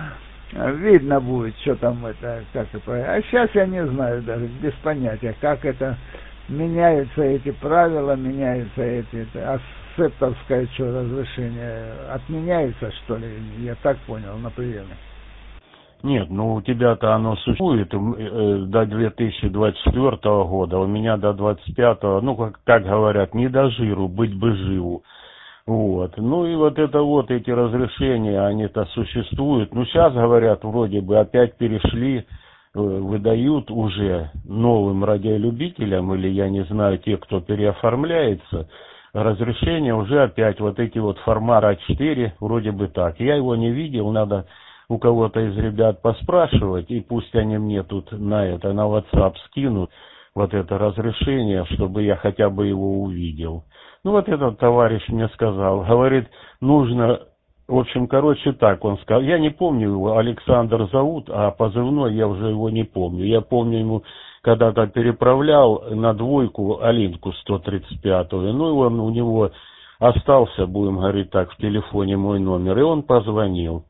Видно будет, что там это, как это, а сейчас я не знаю даже, без понятия, как это меняются эти правила, меняются эти, это, асепторское что, разрешение отменяется, что ли, я так понял, на приеме. Нет, ну у тебя-то оно существует э, до две тысячи двадцать четвёртого года, у меня до двадцать пятого, ну, как, как говорят, не до жиру, быть бы живу. Вот. Ну и вот это вот, эти разрешения, они-то существуют. Ну, сейчас, говорят, вроде бы опять перешли, выдают уже новым радиолюбителям, или, я не знаю, те, кто переоформляется, разрешение уже опять вот эти вот формар А четыре, вроде бы так. Я его не видел, надо у кого-то из ребят поспрашивать, и пусть они мне тут на это, на WhatsApp скинут вот это разрешение, чтобы я хотя бы его увидел. Ну, вот этот товарищ мне сказал, говорит, нужно, в общем, короче, так он сказал, я не помню его, Александр зовут, а позывной я уже его не помню. Я помню, ему когда-то переправлял на двойку Алинку сто тридцать пятую, ну, и он, у него остался, будем говорить так, в телефоне мой номер, и он позвонил.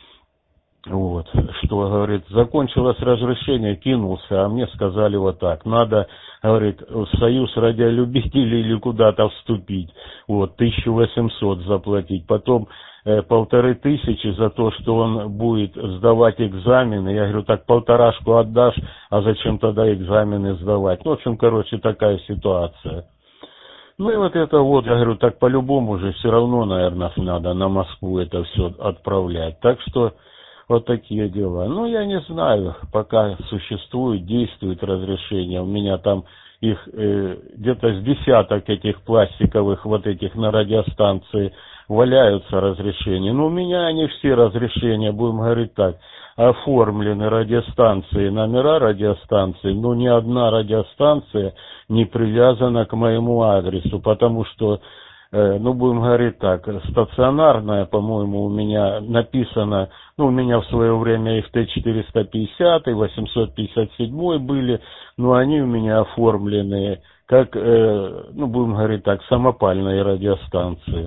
Вот, что, говорит, закончилось разрешение, кинулся, а мне сказали вот так, надо, говорит, в союз радиолюбителей или куда-то вступить, вот, тысячу восемьсот заплатить, потом э, полторы тысячи за то, что он будет сдавать экзамены. Я говорю, так полторашку отдашь, а зачем тогда экзамены сдавать? Ну, в общем, короче, такая ситуация. Ну и вот это вот, я говорю, так по-любому же все равно, наверное, надо на Москву это все отправлять, так что вот такие дела. Ну, я не знаю, пока существует, действует разрешение. У меня там их э, где-то с десяток этих пластиковых вот этих на радиостанции валяются разрешения. Но у меня они все разрешения, будем говорить так, оформлены радиостанции, номера радиостанции, но ни одна радиостанция не привязана к моему адресу, потому что, э, ну, будем говорить так, стационарная, по-моему, у меня написано, ну, у меня в свое время эф тэ четыреста пятьдесят и восемьсот пятьдесят семь были, но они у меня оформлены как, э, ну, будем говорить так, самопальные радиостанции.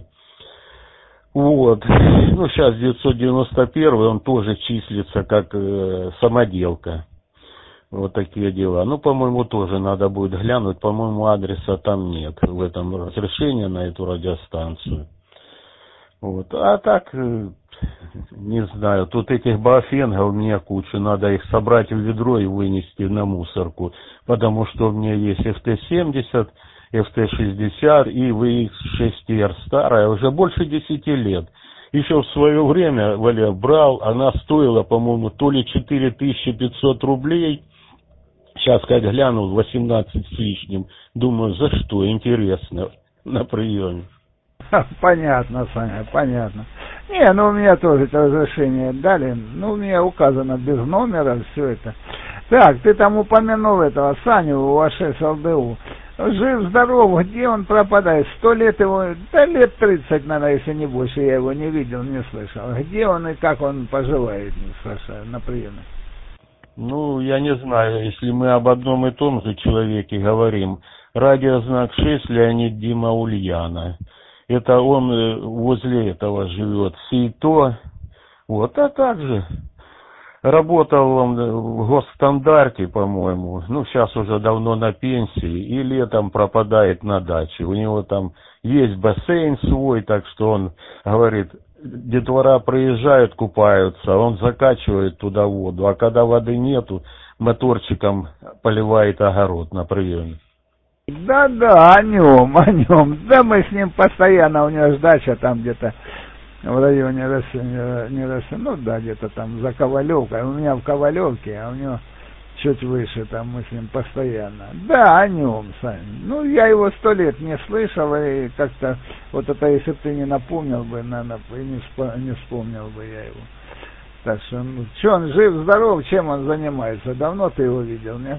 Вот. Ну, сейчас девятьсот девяносто первый, он тоже числится как э, самоделка. Вот такие дела. Ну, по-моему, тоже надо будет глянуть. По-моему, адреса там нет в этом разрешении на эту радиостанцию. Вот. А так, не знаю, тут этих баофенгов у меня куча. Надо их собрать в ведро и вынести на мусорку. Потому что у меня есть эф тэ семьдесят, эф тэ шестьдесят и ви икс шесть эр старая, уже больше десяти лет. Еще в свое время, Валя, брал, она стоила, по-моему, то ли четыре тысячи пятьсот рублей. Сейчас, как глянул, восемнадцать с лишним. Думаю, за что? Интересно. На приеме. Понятно, Саня, понятно. Не, ну у меня тоже это разрешение дали. Ну, у меня указано без номера все это. Так, ты там упомянул этого Саню, ОА шесть эл дэ у. Жив-здоров, где он пропадает? Сто лет его, да лет тридцать, наверное, если не больше, я его не видел, не слышал. Где он и как он поживает, Саша, на приеме? Ну, я не знаю, если мы об одном и том же человеке говорим. Радиознак шесть, Леонид Дима Ульяна. Это он возле этого живет. Сито. Вот, а также работал он в госстандарте, по-моему. Ну, сейчас уже давно на пенсии. И летом пропадает на даче. У него там есть бассейн свой, так что он говорит, детвора приезжают, купаются, он закачивает туда воду. А когда воды нету, моторчиком поливает огород на приеме. Да-да, о нем, о нем. Да мы с ним постоянно, у него дача там где-то в районе Росы, не Росы, ну да, где-то там за Ковалевкой. У меня в Ковалевке, а у него чуть выше, там мы с ним постоянно. Да, о нем, Сань. Ну, я его сто лет не слышал, и как-то, вот это, если бы ты не напомнил бы, наверное, не, вспом- не вспомнил бы я его. Так что, ну, что он жив-здоров, чем он занимается? Давно ты его видел, нет?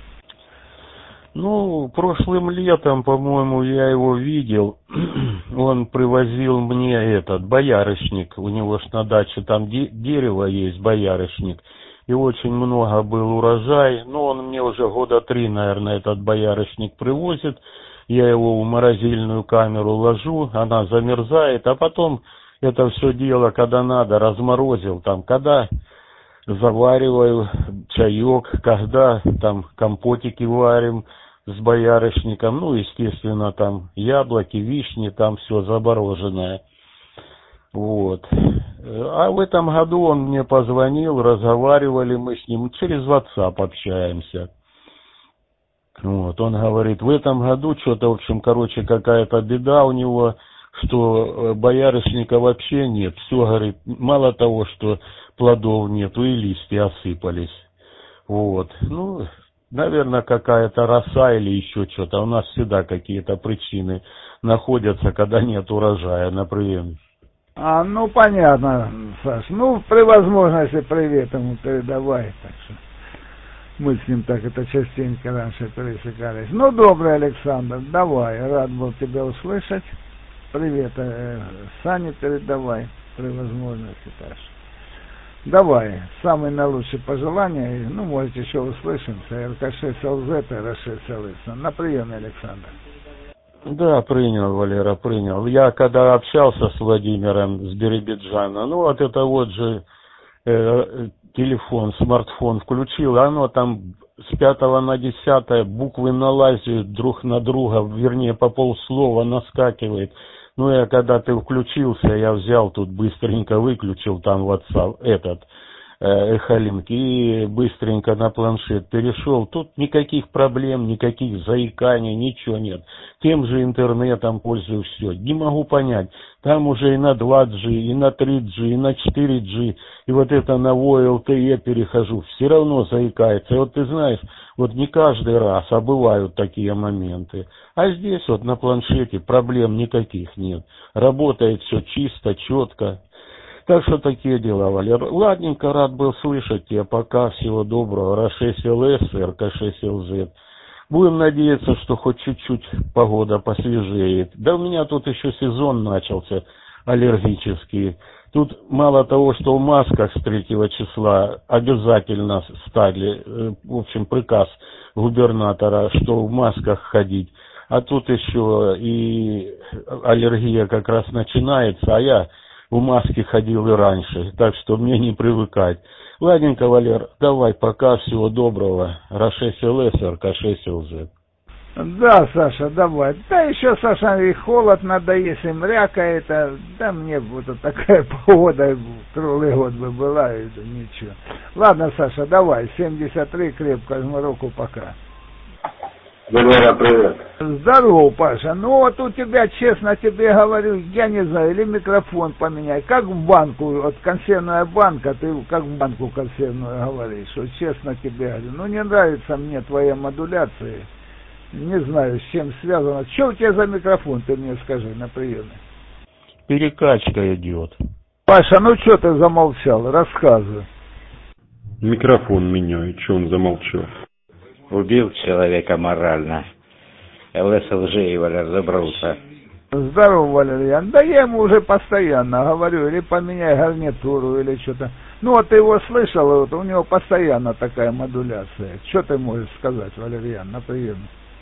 Ну, прошлым летом, по-моему, я его видел. Он привозил мне этот боярышник. У него ж на даче там де- дерево есть, боярышник. И очень много был урожай. Но он мне уже года три, наверное, этот боярышник привозит. Я его в морозильную камеру ложу, она замерзает. А потом это все дело, когда надо, разморозил. Там, когда завариваю чаек, когда там компотики варим с боярышником, ну, естественно, там яблоки, вишни, там все замороженное. Вот. А в этом году он мне позвонил, разговаривали мы с ним, через WhatsApp общаемся. Вот. Он говорит, в этом году что-то, в общем, короче, какая-то беда у него, что боярышника вообще нет. Все, говорит, мало того, что плодов нету, и листья осыпались. Вот. Ну, наверное, какая-то роса или еще что-то. У нас всегда какие-то причины находятся, когда нет урожая на приеме. А, ну, понятно, Саш. Ну, при возможности привет ему передавай. Так что мы с ним так это частенько раньше пересекались. Ну, добрый, Александр, давай. Рад был тебя услышать. Привет, э, Сане передавай при возможности, так что. Давай, самые наилучшие пожелания, ну, может, еще услышимся, эр ка шесть эл зет, эр шесть эл эс. На приеме, Александр. Да, принял, Валера, принял. Я когда общался с Владимиром с Биробиджана, ну, вот это вот же э, телефон, смартфон включил, оно там с пятого на десятое буквы налазят друг на друга, вернее, по полслова наскакивает. Ну, я когда ты включился, я взял тут быстренько выключил там WhatsApp, этот, э, Эхолинк, и быстренько на планшет перешел. Тут никаких проблем, никаких заиканий, ничего нет. Тем же интернетом пользуюсь, все. Не могу понять, там уже и на два джи, и на три джи, и на четыре джи, и вот это на о эл тэ е перехожу, все равно заикается. И вот ты знаешь, вот не каждый раз, а бывают такие моменты. А здесь вот на планшете проблем никаких нет. Работает все чисто, четко. Так что такие дела, Валер. Ладненько, рад был слышать тебя. Пока, всего доброго. эр шесть эл эс, эр ка шесть эл зет. Будем надеяться, что хоть чуть-чуть погода посвежеет. Да у меня тут еще сезон начался аллергический. Тут мало того, что в масках с третьего числа обязательно стали, в общем, приказ губернатора, что в масках ходить. А тут еще и аллергия как раз начинается, а я в маске ходил и раньше, так что мне не привыкать. Ладненько, Валер, давай, пока, всего доброго. эр шесть эл эс, эр ка шесть эл зет. Да, Саша, давай. Да еще, Саша, и холод надо, если мрякает. Да мне вот такая погода круглый год бы была, и ничего. Ладно, Саша, давай, семьдесят три, крепко жму руку, пока. Валера, привет. Здорово, Паша. Ну вот у тебя, честно тебе говорю, я не знаю, или микрофон поменяй. Как в банку, вот консервная банка, ты как в банку консервную говоришь. Вот честно тебе говорю, ну не нравится мне твоя модуляция. Не знаю, с чем связано. Что у тебя за микрофон, ты мне скажи на приеме. Перекачка идет. Паша, ну что ты замолчал? Рассказывай. Микрофон меняет, что он замолчал? Убил человека морально. ЛСЛЖ и Валер, доброе утро. Здорово, Валерьян. Да я ему уже постоянно говорю, или поменяй гарнитуру, или что-то. Ну, вот ты его слышал, вот у него постоянно такая модуляция. Что ты можешь сказать, Валерьян, на приеме?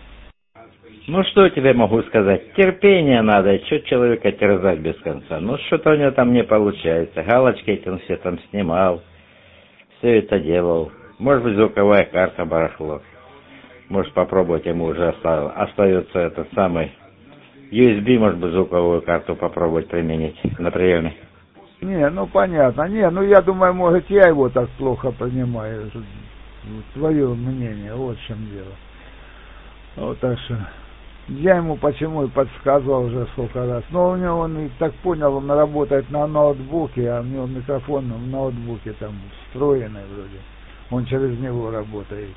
Ну, что тебе могу сказать? Терпение надо, что человека терзать без конца. Ну, что-то у него там не получается. Галочки эти он все там снимал, все это делал. Может быть, звуковая карта барахло. Может, попробовать ему уже оставил. Остается этот самый ю эс би, может быть, звуковую карту попробовать применить на приеме. Не, ну понятно. Не, ну я думаю, может, я его так плохо понимаю. Твое мнение, вот в чем дело. Вот так что я ему почему и подсказывал уже сколько раз. Но у него, он и так понял, он работает на ноутбуке, а у него микрофон в ноутбуке там встроенный вроде. Он через него работает.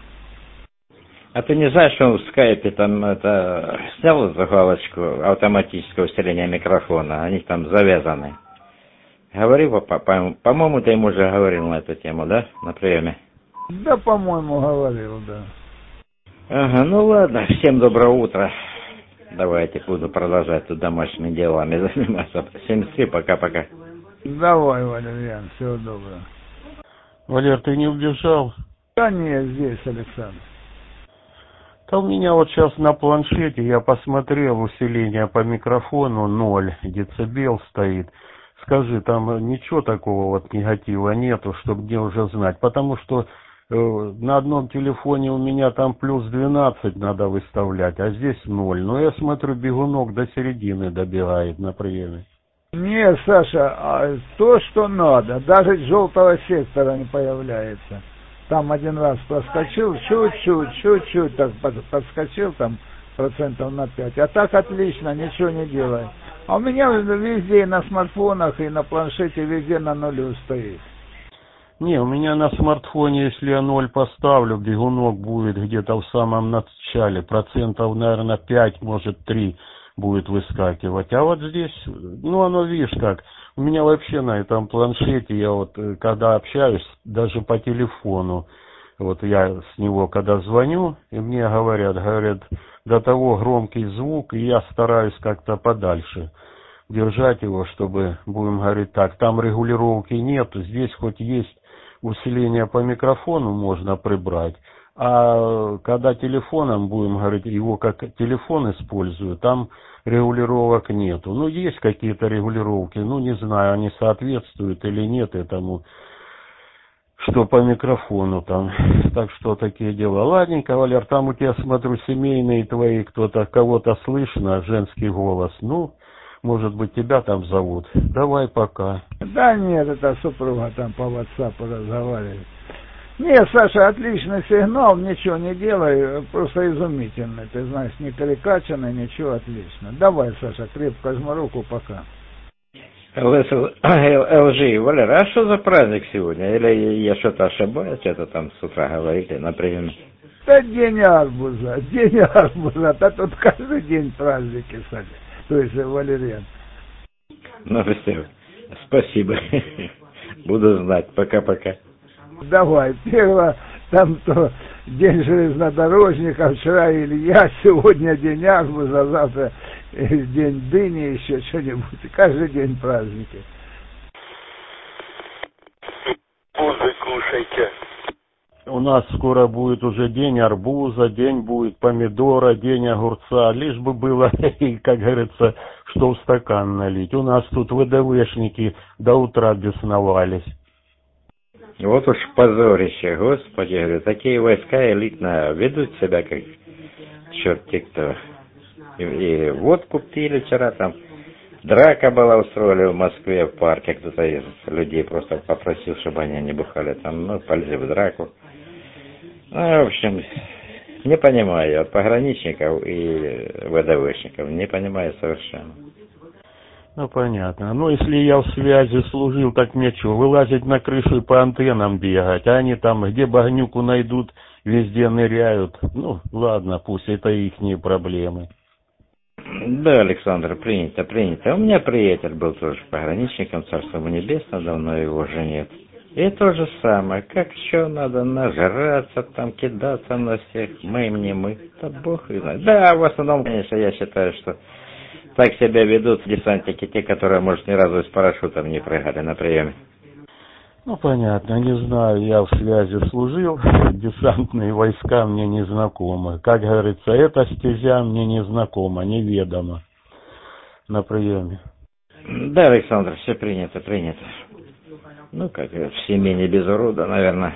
А ты не знаешь, что он в скайпе там это снял эту галочку автоматического усиления микрофона? Они там завязаны. Говори, по-моему, по ты ему уже говорил на эту тему, да, на приеме? Да, по-моему, говорил, да. Ага, ну ладно, всем доброе утро. Давайте, буду продолжать тут домашними делами заниматься. семьдесят три, пока-пока. Давай, Валерьян, всего доброго. Валер, ты не убежал? Да нет, здесь, Александр. Да у меня вот сейчас на планшете, я посмотрел, усиление по микрофону ноль децибел стоит. Скажи, там ничего такого вот негатива нету, чтобы мне уже знать, потому что э, на одном телефоне у меня там плюс двенадцать надо выставлять, а здесь ноль. Но я смотрю, бегунок до середины добирает на приеме. Не, Саша, а то, что надо, даже желтого сектора не появляется. Там один раз проскочил, чуть-чуть, чуть-чуть так подскочил там процентов на пять. А так отлично, ничего не делает. А у меня везде, и на смартфонах, и на планшете, везде на нулю стоит. Не, у меня на смартфоне, если я ноль поставлю, бегунок будет где-то в самом начале. Процентов, наверное, пять, может, три будет выскакивать. А вот здесь, ну, оно, видишь как, у меня вообще на этом планшете, я вот, когда общаюсь, даже по телефону, вот я с него, когда звоню, и мне говорят, говорят, до того громкий звук, и я стараюсь как-то подальше держать его, чтобы, будем говорить так, там регулировки нет, здесь хоть есть усиление по микрофону, можно прибрать, а когда телефоном, будем говорить, его как телефон использую, там регулировок нету. Ну, есть какие-то регулировки, ну, не знаю, они соответствуют или нет этому, что по микрофону там. Так что такие дела. Ладненько, Валер, там у тебя, смотрю, семейные твои, кто-то, кого-то слышно, женский голос. Ну, может быть, тебя там зовут. Давай, пока. Да нет, это супруга там по ватсапу разговаривает. Нет, Саша, отличный сигнал, ничего не делай, просто изумительный. Ты знаешь, не перекачанный, ничего, отлично. Давай, Саша, крепко жму руку, пока. эл жи, Валера, а что за праздник сегодня? Или я что-то ошибаюсь, что-то там с утра говорили на приеме? Да день арбуза, день арбуза, да тут каждый день праздники, Саша. То есть, Валерьян. Ну, все, спасибо. Буду знать, пока-пока. Давай, первое, там то день железнодорожника, вчера Илья, сегодня день арбуза, завтра день дыни, еще что-нибудь. Каждый день праздники. Арбузы кушайте. У нас скоро будет уже день арбуза, день будет помидора, день огурца. Лишь бы было, как говорится, что в стакан налить. У нас тут ВДВшники до утра бесновались. Вот уж позорище, господи, говорю, такие войска элитно ведут себя как черти кто. И, и водку пили вчера там, драка была устроили в Москве в парке, кто-то из людей просто попросил, чтобы они не бухали там, ну, полезли в драку. Ну, в общем, не понимаю я пограничников и ВДВшников, не понимаю совершенно. Ну, понятно. Ну, если я в связи служил, так мне что, вылазить на крышу и по антеннам бегать, а они там, где багнюку найдут, везде ныряют. Ну, ладно, пусть это ихние проблемы. Да, Александр, принято, принято. У меня приятель был тоже пограничником, царство ему небесное, давно его уже нет. И то же самое, как еще надо нажраться, там кидаться на всех, мы не мы, да бог и знает. Да, в основном, конечно, я считаю, что так себя ведут десантники, те, которые, может, ни разу с парашютом не прыгали на приеме. Ну, понятно, не знаю, я в связи служил, десантные войска мне не знакомы. Как говорится, эта стезя мне не знакома, неведома на приеме. Да, Александр, все принято, принято. Ну, как в семье не без урода, наверное.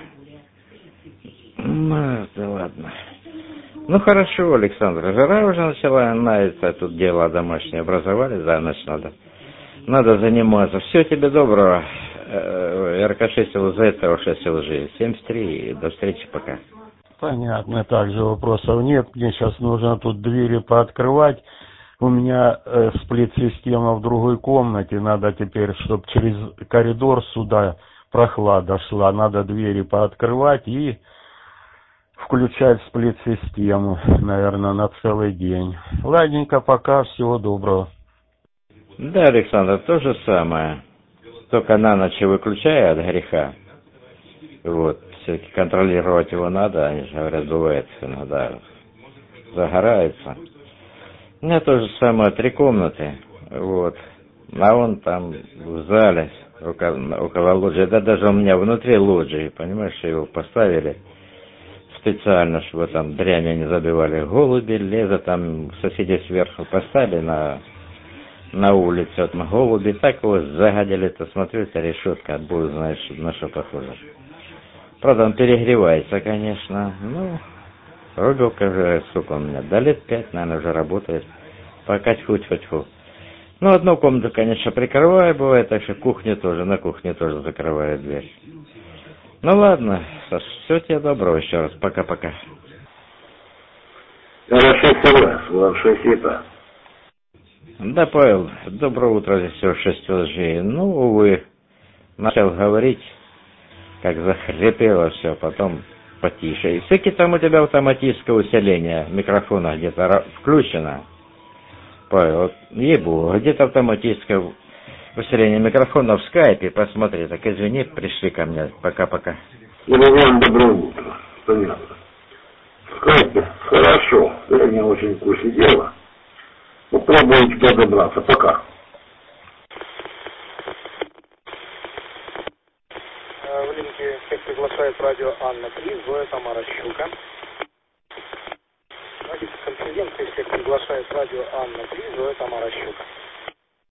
Ну, да ладно. Ну, хорошо, Александр, жара уже начала, нравится, тут дело домашнее образовали, за ночь надо. Надо заниматься. Все, тебе доброго. эр ка шесть эл зет, шесть эл жи. семьдесят три, до встречи, пока. Понятно, также вопросов нет. Мне сейчас нужно тут двери пооткрывать. У меня э, сплит-система в другой комнате. Надо теперь, чтобы через коридор сюда прохлада шла. Надо двери пооткрывать и включать сплит-систему, наверное, на целый день. Ладненько, пока, всего доброго. Да, Александр, то же самое. Только на ночь выключая от греха. Вот, все-таки контролировать его надо, они же говорят, бывает, иногда загорается. У меня то же самое, три комнаты, вот. А он там в зале, около, около лоджии, да даже у меня внутри лоджии, понимаешь, его поставили специально, чтобы там дрянь не забивали. Голуби лезут, там соседи сверху поставили на, на улице, вот мы голуби так его загадили-то, смотрю, это решетка, будет, знаешь, на что похоже. Правда, он перегревается, конечно, ну, рубилка же, сколько у меня, до лет пять, наверное, уже работает, пока тьфу-тьфу-тьфу. Ну, одну комнату, конечно, прикрываю, бывает, так что кухню тоже, на кухне тоже закрываю дверь. Ну, ладно, Саш, всего тебе доброго еще раз, пока-пока. Да, Павел, доброе утро, здесь все шесть эл жи. Ну, увы, начал говорить, как захрипело все, потом потише. И все-таки там у тебя автоматическое усиление микрофона где-то включено. Павел, вот, ебу, где-то автоматическое усиление микрофона в скайпе, посмотри, так извини, пришли ко мне, пока-пока. Иван, доброе утро, понятно. В скайпе, хорошо, это не очень в курсе дела. Попробуйте подобраться, пока. В линке всех приглашает радио Анна три, Зоя Тамара Щука. На конференции всех приглашает радио Анна три, Зоя Тамара Щука.